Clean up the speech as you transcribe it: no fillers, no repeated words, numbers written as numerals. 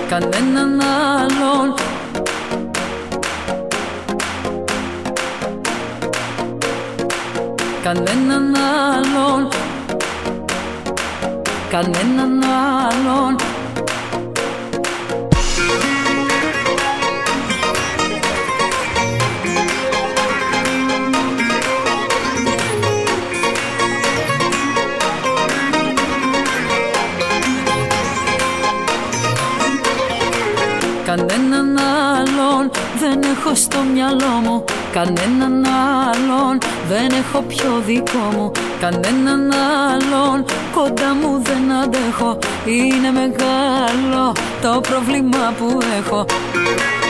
κανέναν άλλον. Κανέναν άλλον. Κανέναν άλλον. Κανέναν άλλον δεν έχω στο μυαλό μου. Κανέναν άλλον δεν έχω πιο δικό μου. Κανέναν άλλον κοντά μου δεν αντέχω. Είναι μεγάλο το πρόβλημα που έχω.